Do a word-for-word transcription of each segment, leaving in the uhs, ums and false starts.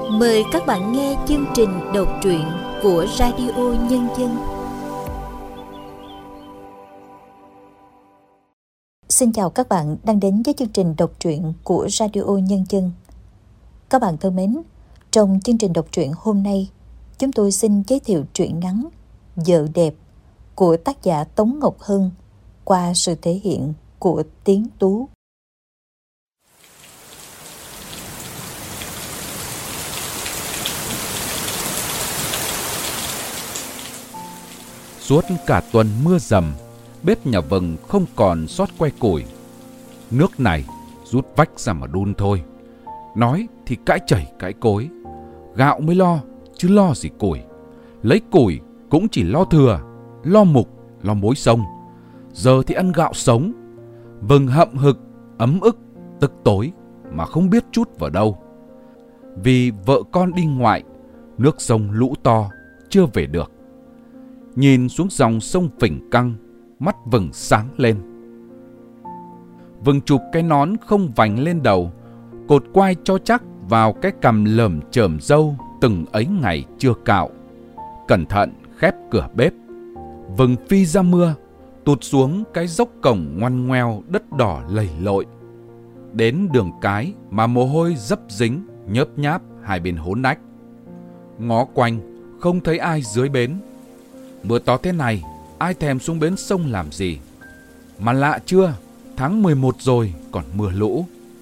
Mời các bạn nghe chương trình đọc truyện của Radio Nhân Dân. Xin chào các bạn đang đến với chương trình đọc truyện của Radio Nhân Dân. Các bạn thân mến, trong chương trình đọc truyện hôm nay, chúng tôi xin giới thiệu truyện ngắn Vợ Đẹp của tác giả Tống Ngọc Hân qua sự thể hiện của Tiến Tú. Suốt cả tuần mưa dầm, bếp nhà Vừng không còn sót que củi. Nước này rút vách ra mà đun thôi. Nói thì cãi chảy cãi cối. Gạo mới lo, chứ lo gì củi. Lấy củi cũng chỉ lo thừa, lo mục, lo mối sông. Giờ thì ăn gạo sống. Vừng hậm hực, ấm ức, tức tối mà không biết trút vào đâu. Vì vợ con đi ngoại, nước sông lũ to, chưa về được. Nhìn xuống dòng sông phình căng, mắt Vừng sáng lên. Vừng chụp cái nón không vành lên đầu, cột quai cho chắc vào cái cằm lởm chởm râu từng ấy ngày chưa cạo. Cẩn thận khép cửa bếp. Vừng phi ra mưa, tụt xuống cái dốc cổng ngoằn ngoèo đất đỏ lầy lội. Đến đường cái mà mồ hôi dấp dính, nhớp nháp hai bên hốn nách. Ngó quanh, không thấy ai dưới bến. Mưa to thế này, ai thèm xuống bến sông làm gì? Mà lạ chưa, tháng mười một rồi còn mưa lũ.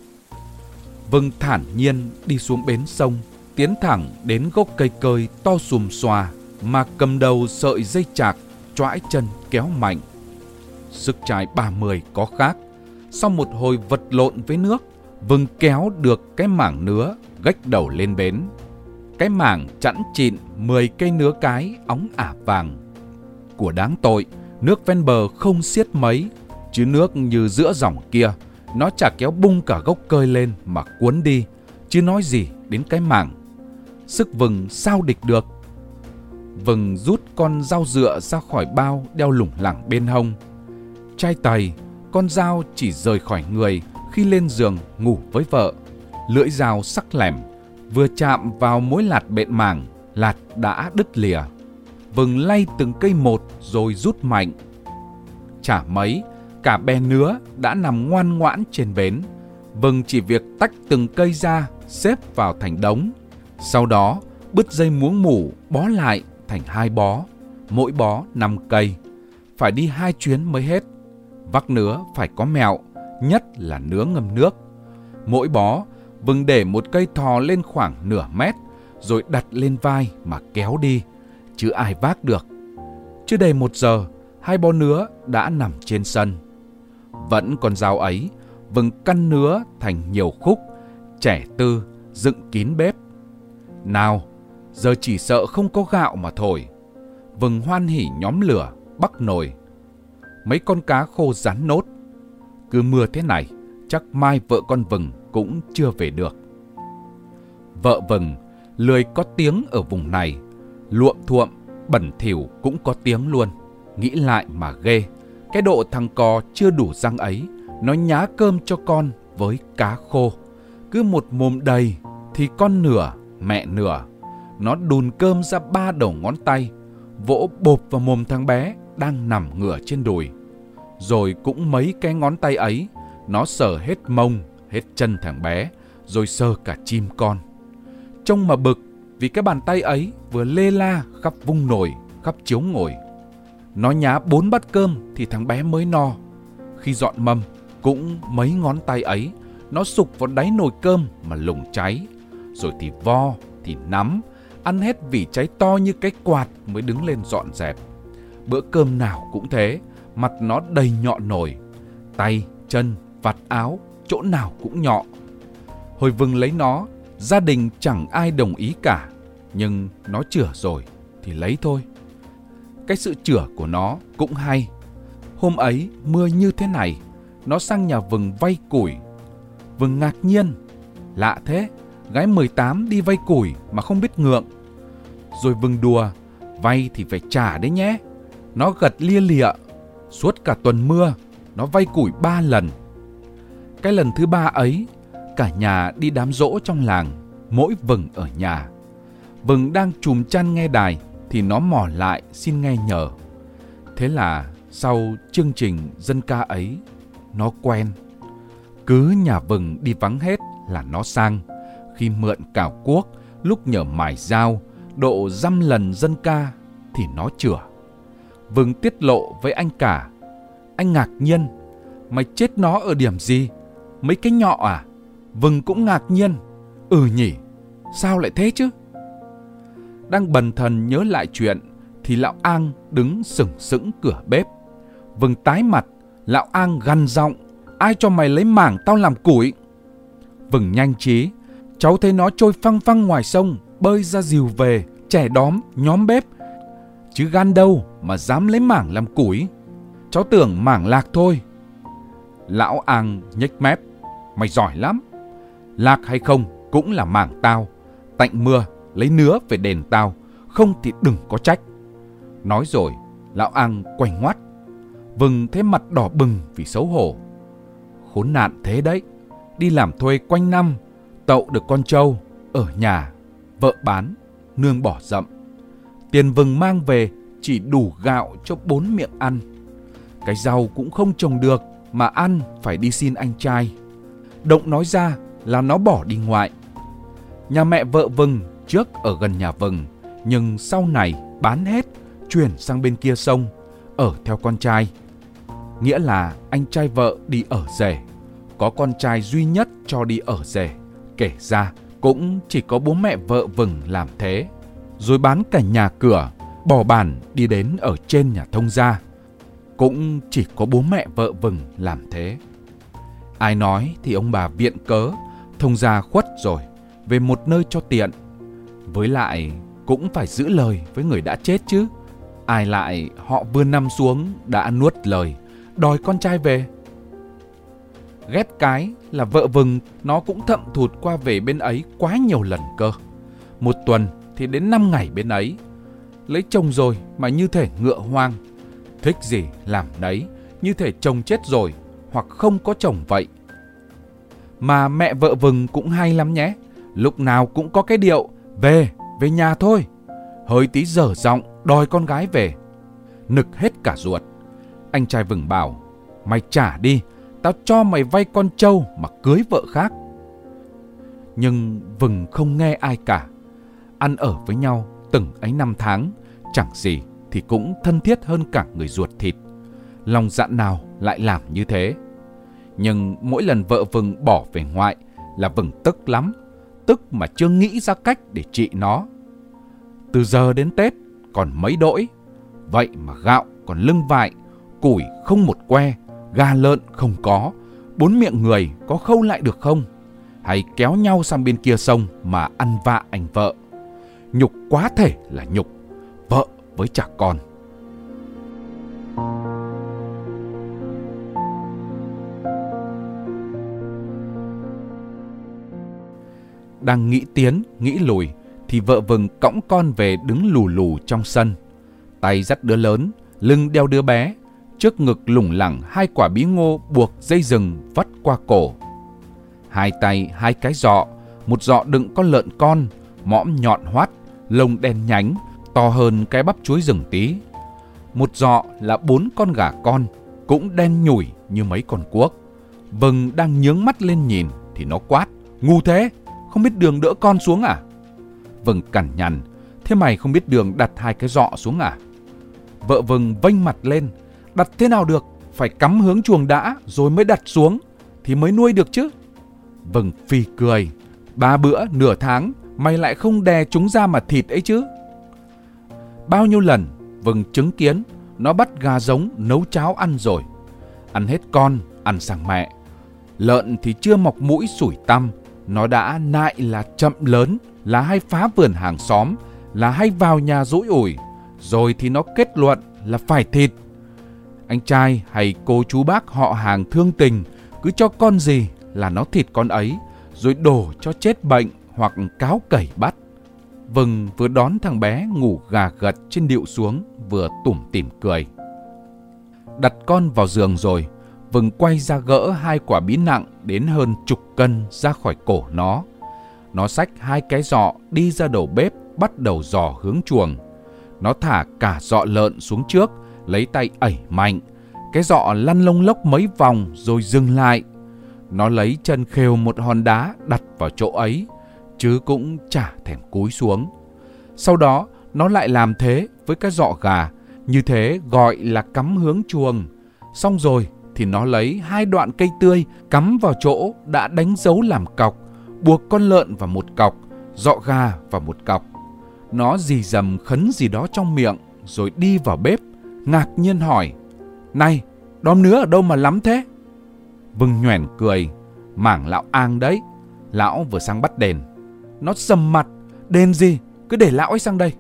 Vừng thản nhiên đi xuống bến sông, tiến thẳng đến gốc cây cơi to xùm xòa mà cầm đầu sợi dây chạc, choãi chân kéo mạnh. Sức trai ba mươi có khác, sau một hồi vật lộn với nước, Vừng kéo được cái mảng nứa gách đầu lên bến. Cái mảng chẵn chịn mười cây nứa cái óng ả vàng. Của đáng tội, nước ven bờ không xiết mấy, chứ nước như giữa dòng kia, nó chả kéo bung cả gốc cơi lên mà cuốn đi, chứ nói gì đến cái mảng. Sức Vừng sao địch được. Vừng rút con dao dựa ra khỏi bao đeo lủng lẳng bên hông. Trai tày, con dao chỉ rời khỏi người khi lên giường ngủ với vợ. Lưỡi dao sắc lẻm, vừa chạm vào mối lạt bện mảng, lạt đã đứt lìa. Vừng lay từng cây một rồi rút mạnh. Chả mấy, cả bè nứa đã nằm ngoan ngoãn trên bến. Vừng chỉ việc tách từng cây ra, xếp vào thành đống. Sau đó, bứt dây muống mủ bó lại thành hai bó, mỗi bó năm cây. Phải đi hai chuyến mới hết. Vác nứa phải có mẹo, nhất là nứa ngâm nước. Mỗi bó, Vừng để một cây thò lên khoảng nửa mét, rồi đặt lên vai mà kéo đi, chứ ai vác được. Chưa đầy một giờ, hai bó nứa đã nằm trên sân. Vẫn con dao ấy, Vừng căn nứa thành nhiều khúc, trẻ tư, dựng kín bếp. Nào, giờ chỉ sợ không có gạo mà thổi. Vừng hoan hỉ nhóm lửa, bắc nồi. Mấy con cá khô rán nốt. Cứ mưa thế này, chắc mai vợ con Vừng cũng chưa về được. Vợ Vừng lười có tiếng ở vùng này, luộm thuộm, bẩn thỉu cũng có tiếng luôn. Nghĩ lại mà ghê, cái độ thằng cò chưa đủ răng ấy, nó nhá cơm cho con với cá khô. Cứ một mồm đầy thì con nửa, mẹ nửa. Nó đùn cơm ra ba đầu ngón tay, vỗ bộp vào mồm thằng bé đang nằm ngửa trên đùi. Rồi cũng mấy cái ngón tay ấy, nó sờ hết mông, hết chân thằng bé, rồi sờ cả chim con. Trông mà bực, vì cái bàn tay ấy vừa lê la khắp vung nồi, khắp chiếu ngồi. Nó nhá bốn bát cơm thì thằng bé mới no. Khi dọn mâm, cũng mấy ngón tay ấy, nó sục vào đáy nồi cơm mà lủng cháy. Rồi thì vo, thì nắm, ăn hết vỉ cháy to như cái quạt mới đứng lên dọn dẹp. Bữa cơm nào cũng thế, mặt nó đầy nhọ nổi. Tay, chân, vạt áo, chỗ nào cũng nhọ. Hồi Vừng lấy nó, gia đình chẳng ai đồng ý cả. Nhưng nó chửa rồi thì lấy thôi. Cái sự chửa của nó cũng hay. Hôm ấy mưa như thế này, nó sang nhà Vừng vay củi. Vừng ngạc nhiên. Lạ thế, gái mười tám đi vay củi mà không biết ngượng. Rồi Vừng đùa, vay thì phải trả đấy nhé. Nó gật lia lịa. Suốt cả tuần mưa, nó vay củi ba lần. Cái lần thứ ba ấy, cả nhà đi đám giỗ trong làng. mỗi Vừng ở nhà. Vừng đang chùm chăn nghe đài thì nó mò lại xin nghe nhờ. Thế là sau chương trình dân ca ấy, nó quen. Cứ nhà Vừng đi vắng hết là nó sang. Khi mượn cào cuốc, lúc nhờ mài dao, độ dăm lần dân ca thì nó chửa. Vừng tiết lộ với anh cả. Anh ngạc nhiên. Mày chết nó ở điểm gì? Mấy cái nhọ à? Vừng cũng ngạc nhiên. Ừ nhỉ, sao lại thế chứ? Đang bần thần nhớ lại chuyện thì lão Ang đứng sừng sững cửa bếp. Vừng tái mặt, lão Ang gằn giọng: ai cho mày lấy mảng tao làm củi? Vừng nhanh trí: cháu thấy nó trôi phăng phăng ngoài sông, bơi ra dìu về, trẻ đóm, nhóm bếp. Chứ gan đâu mà dám lấy mảng làm củi. Cháu tưởng mảng lạc thôi. Lão Ang nhếch mép: mày giỏi lắm. Lạc hay không cũng là mảng tao. Tạnh mưa lấy nứa về đền tao, không thì đừng có trách. Nói rồi lão Ang quay ngoắt. Vừng thấy mặt đỏ bừng vì xấu hổ. Khốn nạn thế đấy. Đi làm thuê quanh năm, tậu được con trâu, ở nhà, vợ bán, nương bỏ dậm. Tiền Vừng mang về chỉ đủ gạo cho bốn miệng ăn. Cái rau cũng không trồng được mà ăn phải đi xin anh trai. Động nói ra là nó bỏ đi ngoại. Nhà mẹ vợ Vừng trước ở gần nhà Vừng, nhưng sau này bán hết, chuyển sang bên kia sông, ở theo con trai. Nghĩa là anh trai vợ đi ở rể, có con trai duy nhất cho đi ở rể. Kể ra cũng chỉ có bố mẹ vợ Vừng làm thế. Rồi bán cả nhà cửa, bỏ bản đi đến ở trên nhà thông gia. Cũng chỉ có bố mẹ vợ Vừng làm thế. Ai nói thì ông bà viện cớ thông gia khuất rồi, về một nơi cho tiện. Với lại cũng phải giữ lời với người đã chết chứ. Ai lại họ vừa nằm xuống đã nuốt lời, đòi con trai về. Ghét cái là vợ Vừng nó cũng thậm thụt qua về bên ấy quá nhiều lần cơ. Một tuần thì đến năm ngày bên ấy. Lấy chồng rồi mà như thể ngựa hoang. Thích gì làm nấy, như thể chồng chết rồi hoặc không có chồng vậy. Mà mẹ vợ Vừng cũng hay lắm nhé. Lúc nào cũng có cái điệu về, về nhà thôi. Hơi tí dở giọng đòi con gái về. Nực hết cả ruột. Anh trai Vừng bảo: mày trả đi, tao cho mày vay con trâu mà cưới vợ khác. Nhưng Vừng không nghe ai cả. Ăn ở với nhau từng ấy năm tháng, chẳng gì thì cũng thân thiết hơn cả người ruột thịt. Lòng dạ nào lại làm như thế. Nhưng mỗi lần vợ Vừng bỏ về ngoại là Vừng tức lắm. Tức mà chưa nghĩ ra cách để trị nó. Từ giờ đến Tết còn mấy đỗi, vậy mà gạo còn lưng vại, củi không một que, gà lợn không có, bốn miệng người có khâu lại được không? Hay kéo nhau sang bên kia sông mà ăn vạ anh vợ. Nhục quá thể là nhục, vợ với chả con. Đang nghĩ tiến, nghĩ lùi thì vợ Vừng cõng con về đứng lù lù trong sân. Tay dắt đứa lớn, lưng đeo đứa bé, trước ngực lủng lẳng hai quả bí ngô buộc dây rừng vắt qua cổ. Hai tay hai cái giọ, một giọ đựng con lợn con, mõm nhọn hoắt, lông đen nhánh, to hơn cái bắp chuối rừng tí. Một giọ là bốn con gà con, cũng đen nhủi như mấy con cuốc. Vừng đang nhướng mắt lên nhìn thì nó quát: ngu thế, không biết đường đỡ con xuống à? Vừng cằn nhằn: thế mày không biết đường đặt hai cái giọ xuống à? Vợ Vừng vênh mặt lên: đặt thế nào được, phải cắm hướng chuồng đã rồi mới đặt xuống thì mới nuôi được chứ. Vừng phì cười: ba bữa nửa tháng mày lại không đè chúng ra mà thịt ấy chứ. Bao nhiêu lần Vừng chứng kiến nó bắt gà giống nấu cháo ăn rồi. Ăn hết con, ăn sang mẹ. Lợn thì chưa mọc mũi sủi tăm, nó đã nại là chậm lớn, là hay phá vườn hàng xóm, là hay vào nhà dỗi ủi. Rồi thì nó kết luận là phải thịt. Anh trai hay cô chú bác họ hàng thương tình cứ cho con gì là nó thịt con ấy, rồi đổ cho chết bệnh hoặc cáo cẩy bắt. Vừng vừa đón thằng bé ngủ gà gật trên điệu xuống, vừa tủm tỉm cười. Đặt con vào giường rồi, Vừng quay ra gỡ hai quả bí nặng đến hơn chục cân ra khỏi cổ nó. Nó xách hai cái giọ đi ra đầu bếp, bắt đầu dò hướng chuồng. Nó thả cả giọ lợn xuống trước, lấy tay ẩy mạnh. Cái giọ lăn lông lốc mấy vòng rồi dừng lại. Nó lấy chân khều một hòn đá đặt vào chỗ ấy, chứ cũng chả thèm cúi xuống. Sau đó nó lại làm thế với cái giọ gà, như thế gọi là cắm hướng chuồng. Xong rồi thì nó lấy hai đoạn cây tươi cắm vào chỗ đã đánh dấu làm cọc, buộc con lợn vào một cọc, giọ gà vào một cọc. Nó rì rầm khấn gì đó trong miệng rồi đi vào bếp, ngạc nhiên hỏi: "Này, đom nứa ở đâu mà lắm thế?" Vừng nhoẻn cười: "Mảng lão Ang đấy, lão vừa sang bắt đền." Nó sầm mặt: "Đền gì, cứ để lão ấy sang đây."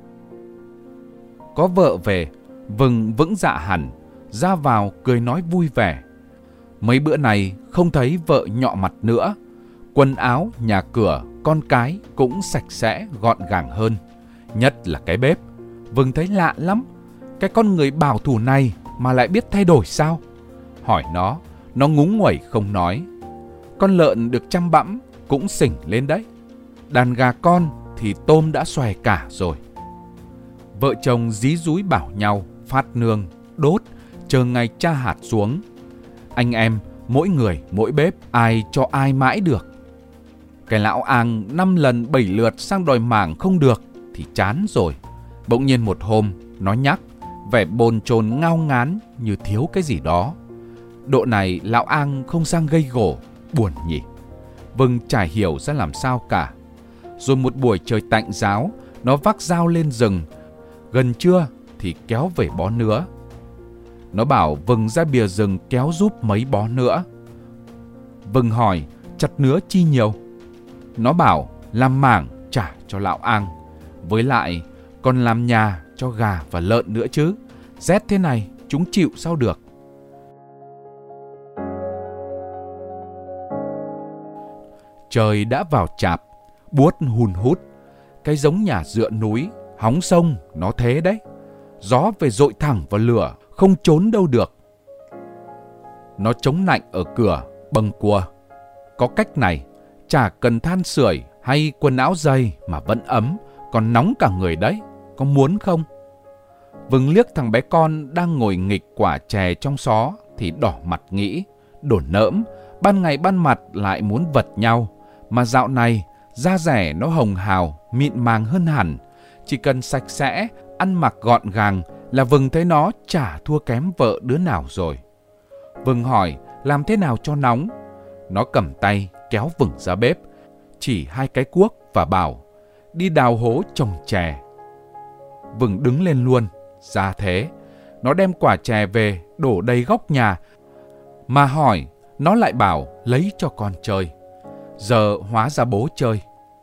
Có vợ về, Vừng vững dạ hẳn, ra vào cười nói vui vẻ. Mấy bữa này không thấy vợ nhọ mặt nữa. Quần áo, nhà cửa, con cái cũng sạch sẽ, gọn gàng hơn. Nhất là cái bếp. Vừng thấy lạ lắm. Cái con người bảo thủ này mà lại biết thay đổi sao? Hỏi nó, nó ngúng nguẩy không nói. Con lợn được chăm bẵm cũng xỉnh lên đấy. Đàn gà con thì tôm đã xòe cả rồi. Vợ chồng dí dúi bảo nhau phát nương, đốt, chờ ngày tra hạt xuống. Anh em, mỗi người mỗi bếp, ai cho ai mãi được. Cái lão Ang năm lần bảy lượt sang đòi mảng không được thì chán rồi. Bỗng nhiên một hôm, nó nhắc, vẻ bồn chồn ngao ngán như thiếu cái gì đó. Độ này lão Ang không sang gây gổ, buồn nhỉ. Vừng chả hiểu ra làm sao cả. Rồi một buổi trời tạnh ráo, nó vác dao lên rừng. Gần trưa thì kéo về bó nứa. Nó bảo Vừng ra bìa rừng kéo giúp mấy bó nữa. Vừng hỏi chặt nứa chi nhiều. Nó bảo làm mảng trả cho lão Ang, với lại còn làm nhà cho gà và lợn nữa chứ. Rét thế này chúng chịu sao được. Trời đã vào chạp, buốt hun hút. Cái giống nhà dựa núi, hóng sông nó thế đấy. Gió về dội thẳng vào lửa, không trốn đâu được. Nó chống lạnh ở cửa, bâng cua. Có cách này, chả cần than sưởi hay quần áo dày mà vẫn ấm, còn nóng cả người đấy. Có muốn không? Vừng liếc thằng bé con đang ngồi nghịch quả chè trong xó thì đỏ mặt nghĩ, đổ nỡm, ban ngày ban mặt lại muốn vật nhau. Mà dạo này, da rẻ nó hồng hào, mịn màng hơn hẳn. Chỉ cần sạch sẽ, ăn mặc gọn gàng là Vừng thấy nó chả thua kém vợ đứa nào rồi. Vừng hỏi làm thế nào cho nóng. Nó cầm tay kéo Vừng ra bếp, chỉ hai cái cuốc và bảo đi đào hố trồng chè. Vừng đứng lên luôn. Ra thế, nó đem quả chè về đổ đầy góc nhà. Mà hỏi, nó lại bảo lấy cho con chơi. Giờ hóa ra bố chơi.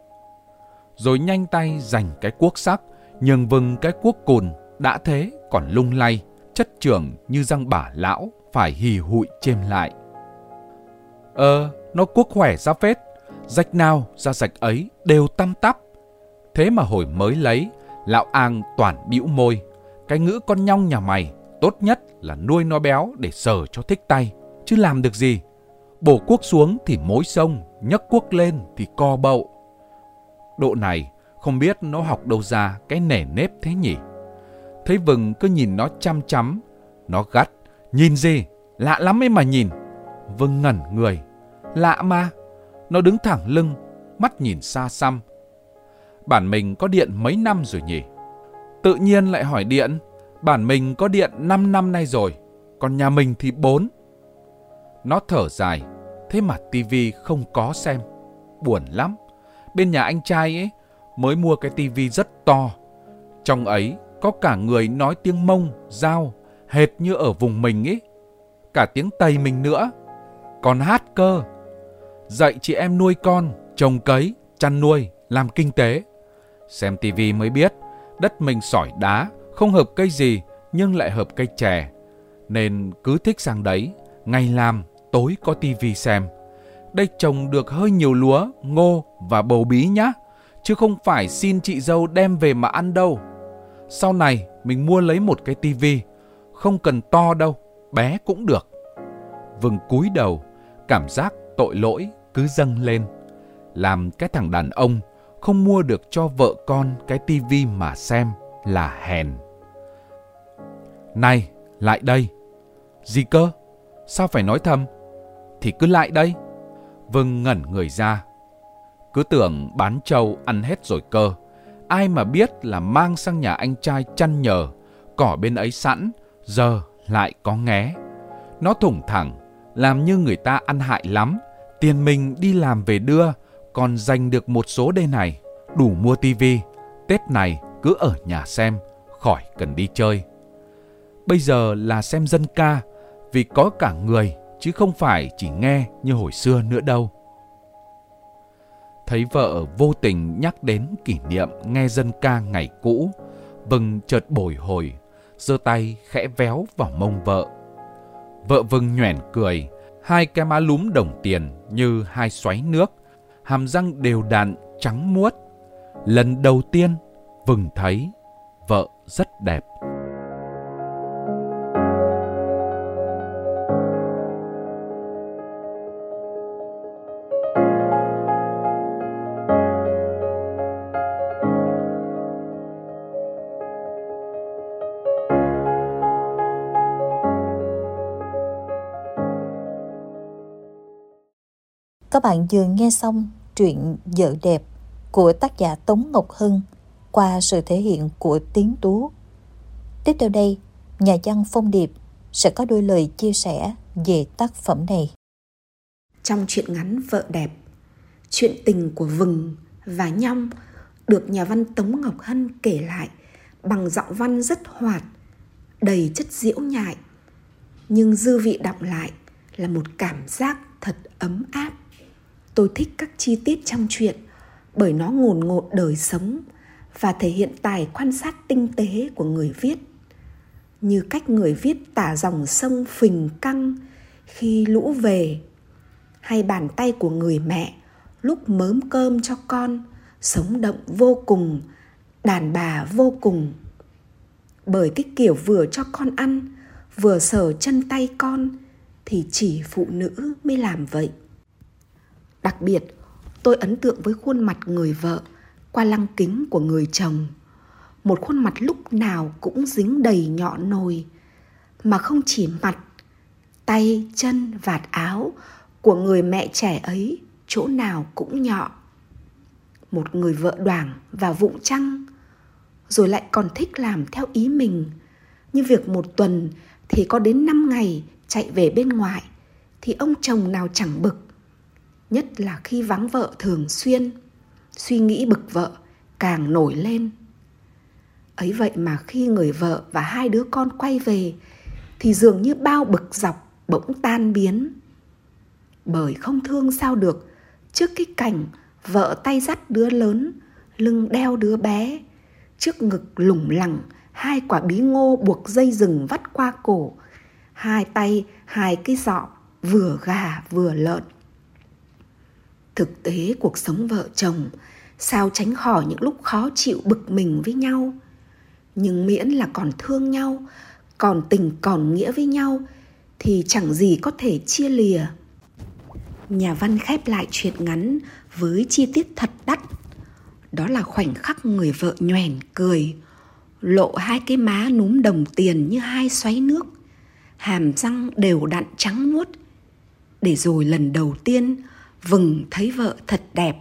Rồi nhanh tay giành cái cuốc sắc, nhường Vừng cái cuốc cùn, đã thế còn lung lay, chất chưởng như răng bả lão, phải hì hụi chêm lại. Ờ, nó cuốc khỏe ra phết, rạch nào ra rạch ấy đều tăm tắp. Thế mà hồi mới lấy, lão Ang toàn bĩu môi. Cái ngữ con nhong nhà mày, tốt nhất là nuôi nó béo để sờ cho thích tay, chứ làm được gì. Bổ cuốc xuống thì mối sông, nhấc cuốc lên thì co bậu. Độ này, không biết nó học đâu ra cái nể nếp thế nhỉ. Thấy Vừng cứ nhìn nó chăm chăm, nó gắt, nhìn gì, lạ lắm ấy mà nhìn. Vừng ngẩn người, lạ mà. Nó đứng thẳng lưng, mắt nhìn xa xăm. Bản mình có điện mấy năm rồi nhỉ? Tự nhiên lại hỏi điện. Bản mình có điện năm năm nay rồi, còn nhà mình thì bốn. Nó thở dài, thế mà tivi không có xem. Buồn lắm. Bên nhà anh trai ấy mới mua cái tivi rất to. Trong ấy có cả người nói tiếng Mông, Dao, hệt như ở vùng mình ấy. Cả tiếng Tây mình nữa. Còn hát cơ. Dạy chị em nuôi con, trồng cấy, chăn nuôi, làm kinh tế. Xem tivi mới biết, đất mình sỏi đá, không hợp cây gì nhưng lại hợp cây chè. Nên cứ thích sang đấy, ngày làm, tối có tivi xem. Đây trồng được hơi nhiều lúa, ngô và bầu bí nhá, chứ không phải xin chị dâu đem về mà ăn đâu. Sau này mình mua lấy một cái tivi, không cần to đâu, bé cũng được. Vừng cúi đầu, cảm giác tội lỗi cứ dâng lên. làm cái thằng đàn ông không mua được cho vợ con cái tivi mà xem là hèn. Này, lại đây. Gì cơ? Sao phải nói thầm? Thì cứ lại đây. Vâng ngẩn người ra. Cứ tưởng bán trâu ăn hết rồi cơ. Ai mà biết là mang sang nhà anh trai chăn nhờ, cỏ bên ấy sẵn, giờ lại có nghé. Nó thủng thẳng, làm như người ta ăn hại lắm. Tiền mình đi làm về đưa, còn dành được một số đây này, đủ mua tivi. Tết này cứ ở nhà xem, khỏi cần đi chơi. Bây giờ là xem dân ca, vì có cả người, chứ không phải chỉ nghe như hồi xưa nữa đâu. Thấy vợ vô tình nhắc đến kỷ niệm nghe dân ca ngày cũ, Vâng chợt bồi hồi, giơ tay khẽ véo vào mông vợ. Vợ Vâng nhoẻn cười, hai cái má lúm đồng tiền như hai xoáy nước, hàm răng đều đặn trắng muốt. Lần đầu tiên Vâng thấy vợ rất đẹp. Các bạn vừa nghe xong truyện Vợ Đẹp của tác giả Tống Ngọc Hân qua sự thể hiện của Tiến Tú. Tiếp theo đây, nhà văn Phong Điệp sẽ có đôi lời chia sẻ về tác phẩm này. Trong truyện ngắn Vợ Đẹp, chuyện tình của Vừng và Nhong được nhà văn Tống Ngọc Hân kể lại bằng giọng văn rất hoạt, đầy chất diễu nhại, nhưng dư vị đọng lại là một cảm giác thật ấm áp. Tôi thích các chi tiết trong truyện bởi nó ngồn ngộn đời sống và thể hiện tài quan sát tinh tế của người viết. Như cách người viết tả dòng sông phình căng khi lũ về, hay bàn tay của người mẹ lúc mớm cơm cho con, sống động vô cùng, đàn bà vô cùng. Bởi cái kiểu vừa cho con ăn, vừa sờ chân tay con thì chỉ phụ nữ mới làm vậy. Đặc biệt, tôi ấn tượng với khuôn mặt người vợ qua lăng kính của người chồng. Một khuôn mặt lúc nào cũng dính đầy nhọ nồi, mà không chỉ mặt, tay, chân, vạt áo của người mẹ trẻ ấy chỗ nào cũng nhọ. Một người vợ đoảng và vụng chăng, rồi lại còn thích làm theo ý mình, như việc một tuần thì có đến năm ngày chạy về bên ngoài, thì ông chồng nào chẳng bực. Nhất là khi vắng vợ thường xuyên, suy nghĩ bực vợ càng nổi lên. Ấy vậy mà khi người vợ và hai đứa con quay về thì dường như bao bực dọc bỗng tan biến. Bởi không thương sao được trước cái cảnh vợ tay dắt đứa lớn, lưng đeo đứa bé, trước ngực lủng lẳng hai quả bí ngô buộc dây rừng vắt qua cổ, hai tay hai cái giọ vừa gà vừa lợn. Thực tế cuộc sống vợ chồng sao tránh khỏi những lúc khó chịu bực mình với nhau. Nhưng miễn là còn thương nhau, còn tình còn nghĩa với nhau thì chẳng gì có thể chia lìa. Nhà văn khép lại truyện ngắn với chi tiết thật đắt. Đó là khoảnh khắc người vợ nhoẻn cười, lộ hai cái má núm đồng tiền như hai xoáy nước, hàm răng đều đặn trắng muốt. Để rồi lần đầu tiên Vừng thấy vợ thật đẹp.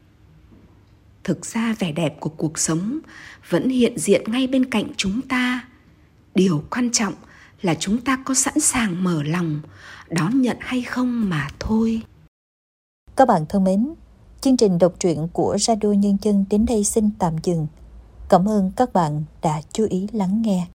Thực ra vẻ đẹp của cuộc sống vẫn hiện diện ngay bên cạnh chúng ta. Điều quan trọng là chúng ta có sẵn sàng mở lòng đón nhận hay không mà thôi. Các bạn thân mến, chương trình đọc truyện của Radio Nhân Dân đến đây xin tạm dừng. Cảm ơn các bạn đã chú ý lắng nghe.